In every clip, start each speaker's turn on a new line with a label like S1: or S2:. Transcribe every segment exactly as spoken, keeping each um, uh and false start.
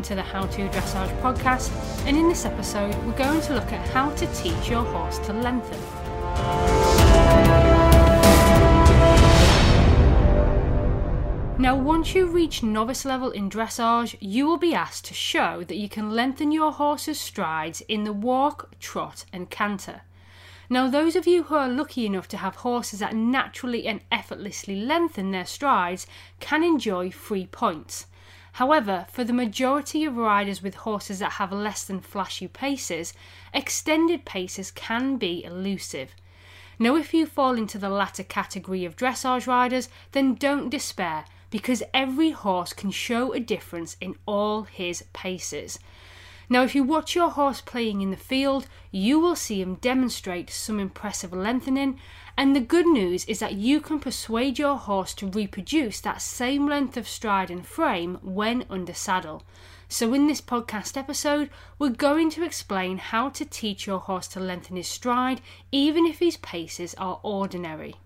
S1: to the How To Dressage podcast, and in this episode we're going to look at how to teach your horse to lengthen. Now once you reach novice level in dressage, you will be asked to show that you can lengthen your horse's strides in the walk, trot and canter. Now those of you who are lucky enough to have horses that naturally and effortlessly lengthen their strides can enjoy three points. However, for the majority of riders with horses that have less than flashy paces, extended paces can be elusive. Now if you fall into the latter category of dressage riders, then don't despair, because every horse can show a difference in all his paces. Now if you watch your horse playing in the field, you will see him demonstrate some impressive lengthening, and the good news is that you can persuade your horse to reproduce that same length of stride and frame when under saddle. So in this podcast episode, we're going to explain how to teach your horse to lengthen his stride, even if his paces are ordinary.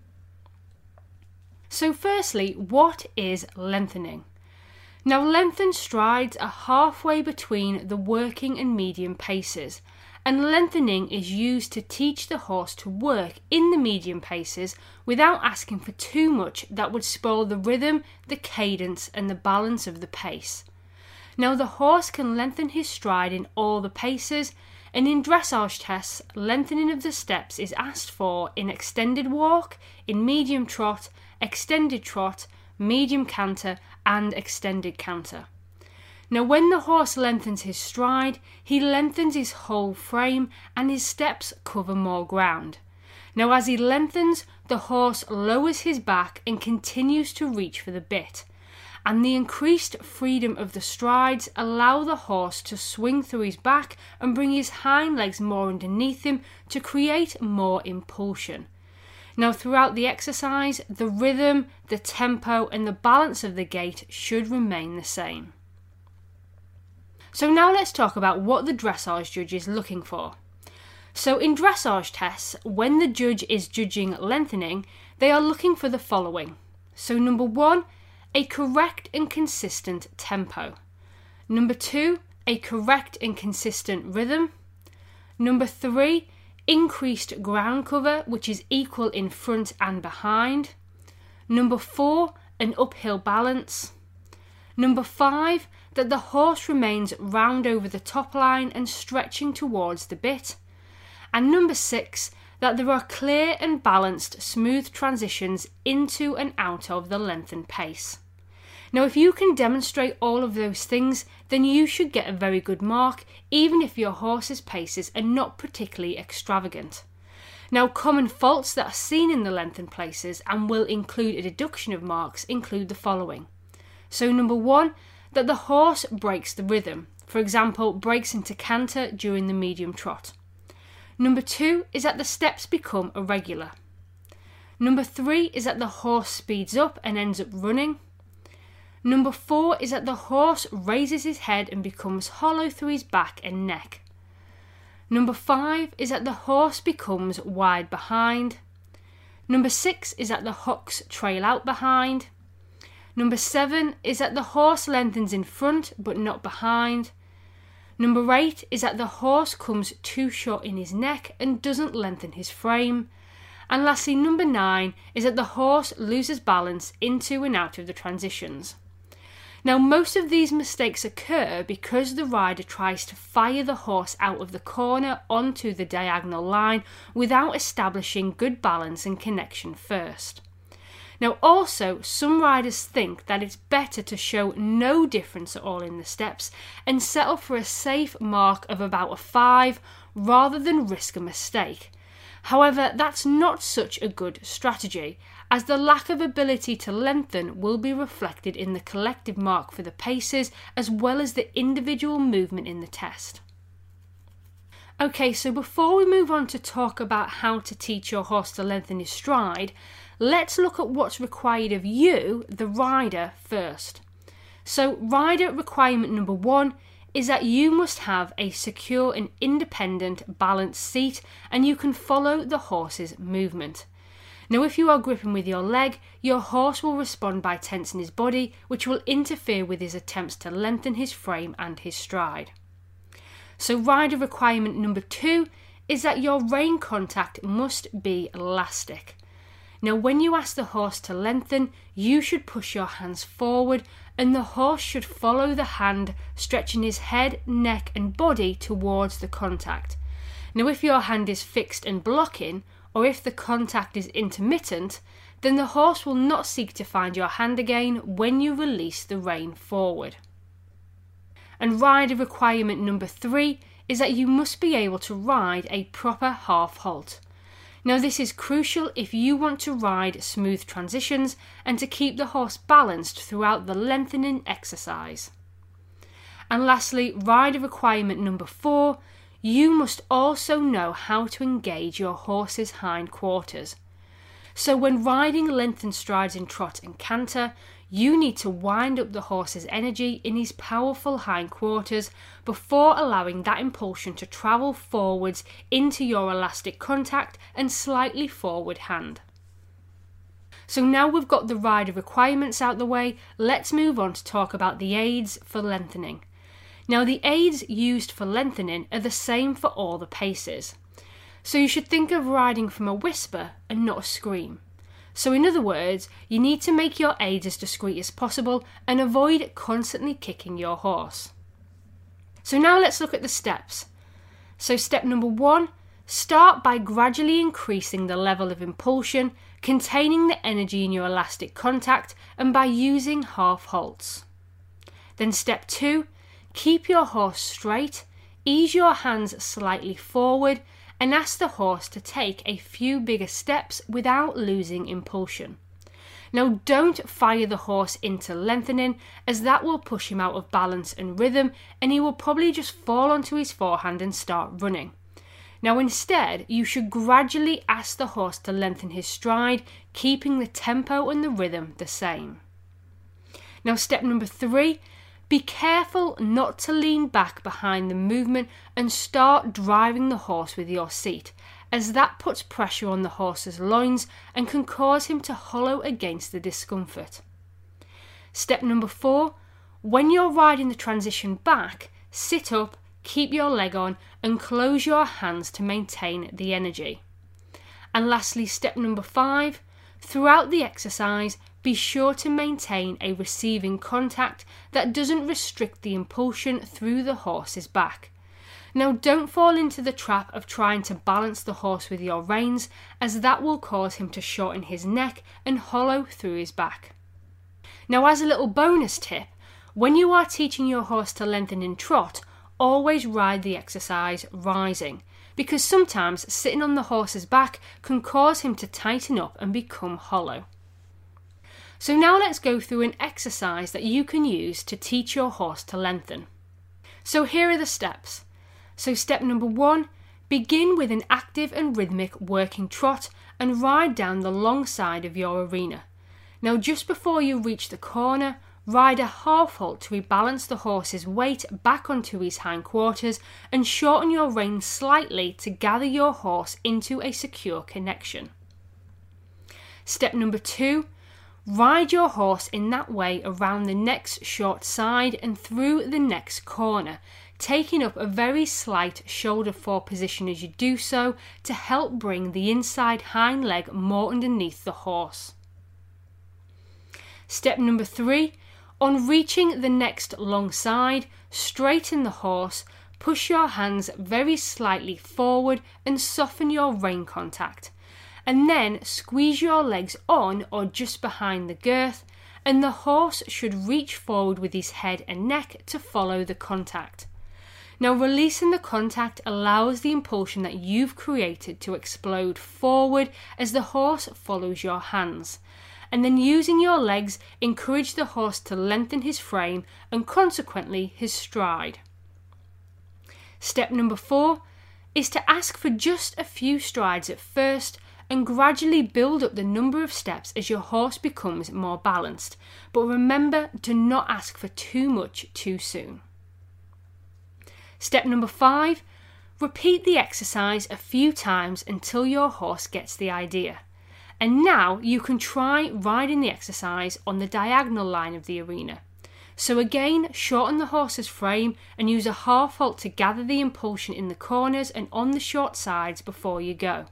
S1: So firstly, what is lengthening? Now lengthened strides are halfway between the working and medium paces, and lengthening is used to teach the horse to work in the medium paces without asking for too much that would spoil the rhythm, the cadence and the balance of the pace. Now the horse can lengthen his stride in all the paces, and in dressage tests, lengthening of the steps is asked for in extended walk, in medium trot, extended trot, medium canter and extended canter. Now when the horse lengthens his stride, he lengthens his whole frame and his steps cover more ground. Now as he lengthens, the horse lowers his back and continues to reach for the bit. And the increased freedom of the strides allow the horse to swing through his back and bring his hind legs more underneath him to create more impulsion. Now throughout the exercise, the rhythm, the tempo and the balance of the gait should remain the same. So now let's talk about what the dressage judge is looking for. So in dressage tests, when the judge is judging lengthening, they are looking for the following. So number one, a correct and consistent tempo. Number two, a correct and consistent rhythm. Number three, increased ground cover, which is equal in front and behind. Number four, an uphill balance. Number five, that the horse remains round over the top line and stretching towards the bit. And number six, that there are clear and balanced smooth transitions into and out of the lengthened pace. Now if you can demonstrate all of those things, then you should get a very good mark, even if your horse's paces are not particularly extravagant. Now common faults that are seen in the lengthened places and will include a deduction of marks include the following. So number one, that the horse breaks the rhythm, for example breaks into canter during the medium trot. Number two is that the steps become irregular. Number three is that the horse speeds up and ends up running. Number four is that the horse raises his head and becomes hollow through his back and neck. Number five is that the horse becomes wide behind. Number six is that the hocks trail out behind. Number seven is that the horse lengthens in front but not behind. Number eight is that the horse comes too short in his neck and doesn't lengthen his frame. And lastly, number nine is that the horse loses balance into and out of the transitions. Now most of these mistakes occur because the rider tries to fire the horse out of the corner onto the diagonal line without establishing good balance and connection first. Now also, some riders think that it's better to show no difference at all in the steps and settle for a safe mark of about a five rather than risk a mistake. However, that's not such a good strategy, as the lack of ability to lengthen will be reflected in the collective mark for the paces as well as the individual movement in the test. Okay, so before we move on to talk about how to teach your horse to lengthen his stride, let's look at what's required of you, the rider, first. So rider requirement number one is that you must have a secure and independent balanced seat and you can follow the horse's movement. Now if you are gripping with your leg, your horse will respond by tensing his body, which will interfere with his attempts to lengthen his frame and his stride. So rider requirement number two is that your rein contact must be elastic. Now when you ask the horse to lengthen, you should push your hands forward and the horse should follow the hand, stretching his head, neck and body towards the contact. Now if your hand is fixed and blocking, or if the contact is intermittent, then the horse will not seek to find your hand again when you release the rein forward. And rider requirement number three is that you must be able to ride a proper half halt. Now this is crucial if you want to ride smooth transitions and to keep the horse balanced throughout the lengthening exercise. And lastly, rider requirement number four, you must also know how to engage your horse's hind quarters. So when riding lengthened strides in trot and canter, you need to wind up the horse's energy in his powerful hind quarters before allowing that impulsion to travel forwards into your elastic contact and slightly forward hand. So now we've got the rider requirements out the way, let's move on to talk about the aids for lengthening. Now the aids used for lengthening are the same for all the paces. So you should think of riding from a whisper and not a scream. So in other words, you need to make your aids as discreet as possible and avoid constantly kicking your horse. So now let's look at the steps. So step number one, start by gradually increasing the level of impulsion, containing the energy in your elastic contact and by using half halts. Then step two, keep your horse straight, ease your hands slightly forward and ask the horse to take a few bigger steps without losing impulsion. Now don't fire the horse into lengthening as that will push him out of balance and rhythm and he will probably just fall onto his forehand and start running. Now instead, you should gradually ask the horse to lengthen his stride, keeping the tempo and the rhythm the same. Now step number three, be careful not to lean back behind the movement and start driving the horse with your seat, as that puts pressure on the horse's loins and can cause him to hollow against the discomfort. Step number four, when you're riding the transition back, sit up, keep your leg on and close your hands to maintain the energy. And lastly, step number five, throughout the exercise, be sure to maintain a receiving contact that doesn't restrict the impulsion through the horse's back. Now don't fall into the trap of trying to balance the horse with your reins, as that will cause him to shorten his neck and hollow through his back. Now as a little bonus tip, when you are teaching your horse to lengthen in trot, always ride the exercise rising, because sometimes sitting on the horse's back can cause him to tighten up and become hollow. So now let's go through an exercise that you can use to teach your horse to lengthen. So here are the steps. So step number one, begin with an active and rhythmic working trot and ride down the long side of your arena. Now just before you reach the corner, ride a half halt to rebalance the horse's weight back onto his hindquarters and shorten your rein slightly to gather your horse into a secure connection. Step number two, ride your horse in that way around the next short side and through the next corner, taking up a very slight shoulder fore position as you do so to help bring the inside hind leg more underneath the horse. Step number three, on reaching the next long side, straighten the horse, push your hands very slightly forward and soften your rein contact. And then squeeze your legs on or just behind the girth, and the horse should reach forward with his head and neck to follow the contact. Now releasing the contact allows the impulsion that you've created to explode forward as the horse follows your hands. And then using your legs, encourage the horse to lengthen his frame and consequently his stride. Step number four is to ask for just a few strides at first and gradually build up the number of steps as your horse becomes more balanced. But remember to not ask for too much too soon. Step number five, repeat the exercise a few times until your horse gets the idea. And now you can try riding the exercise on the diagonal line of the arena. So again, shorten the horse's frame and use a half halt to gather the impulsion in the corners and on the short sides before you go.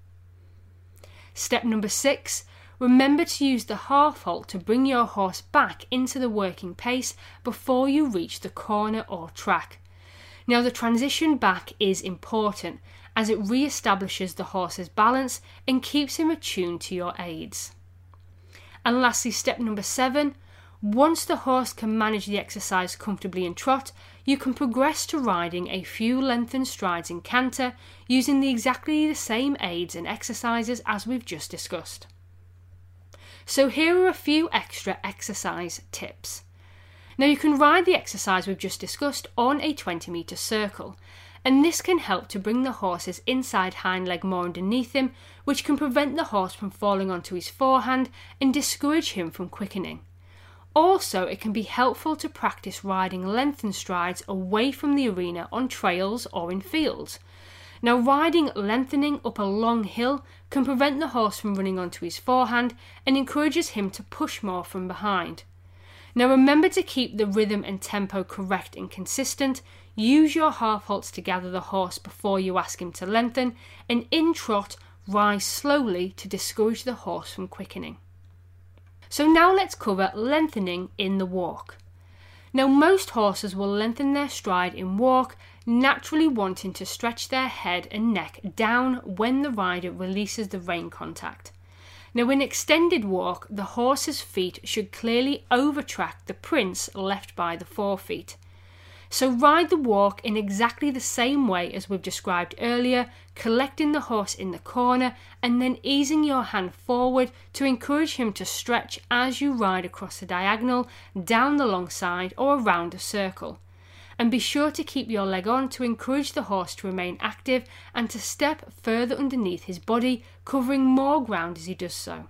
S1: Step number six, remember to use the half halt to bring your horse back into the working pace before you reach the corner or track. Now the transition back is important as it re-establishes the horse's balance and keeps him attuned to your aids. And lastly, step number seven, once the horse can manage the exercise comfortably in trot, you can progress to riding a few lengthened strides in canter using the exactly the same aids and exercises as we've just discussed. So here are a few extra exercise tips. Now you can ride the exercise we've just discussed on a twenty metre circle, and this can help to bring the horse's inside hind leg more underneath him, which can prevent the horse from falling onto his forehand and discourage him from quickening. Also, it can be helpful to practice riding lengthened strides away from the arena on trails or in fields. Now, riding lengthening up a long hill can prevent the horse from running onto his forehand and encourages him to push more from behind. Now, remember to keep the rhythm and tempo correct and consistent. Use your half halts to gather the horse before you ask him to lengthen, and in trot, rise slowly to discourage the horse from quickening. So now let's cover lengthening in the walk. Now most horses will lengthen their stride in walk, naturally wanting to stretch their head and neck down when the rider releases the rein contact. Now in extended walk, the horse's feet should clearly overtrack the prints left by the forefeet. So ride the walk in exactly the same way as we've described earlier, collecting the horse in the corner and then easing your hand forward to encourage him to stretch as you ride across the diagonal, down the long side or around a circle. And be sure to keep your leg on to encourage the horse to remain active and to step further underneath his body, covering more ground as he does so.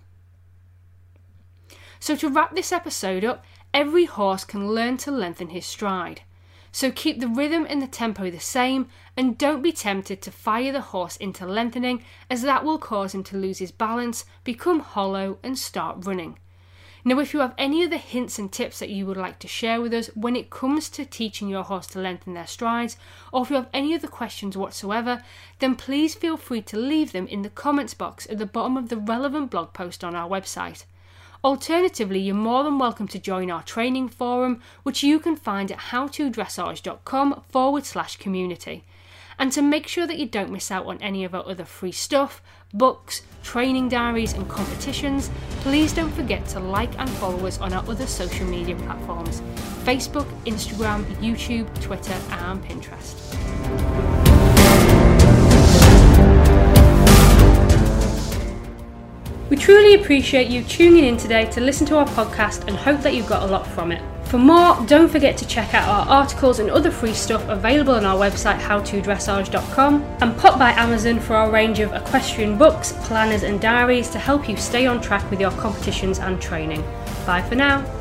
S1: So to wrap this episode up, every horse can learn to lengthen his stride. So keep the rhythm and the tempo the same and don't be tempted to fire the horse into lengthening, as that will cause him to lose his balance, become hollow and start running. Now if you have any other hints and tips that you would like to share with us when it comes to teaching your horse to lengthen their strides, or if you have any other questions whatsoever, then please feel free to leave them in the comments box at the bottom of the relevant blog post on our website. Alternatively, you're more than welcome to join our training forum, which you can find at howtodressage.com forward slash community. And to make sure that you don't miss out on any of our other free stuff, books, training diaries and competitions, please don't forget to like and follow us on our other social media platforms: Facebook, Instagram, YouTube, Twitter and Pinterest. We truly appreciate you tuning in today to listen to our podcast and hope that you got a lot from it. For more, don't forget to check out our articles and other free stuff available on our website how to dressage dot com, and pop by Amazon for our range of equestrian books, planners and diaries to help you stay on track with your competitions and training. Bye for now.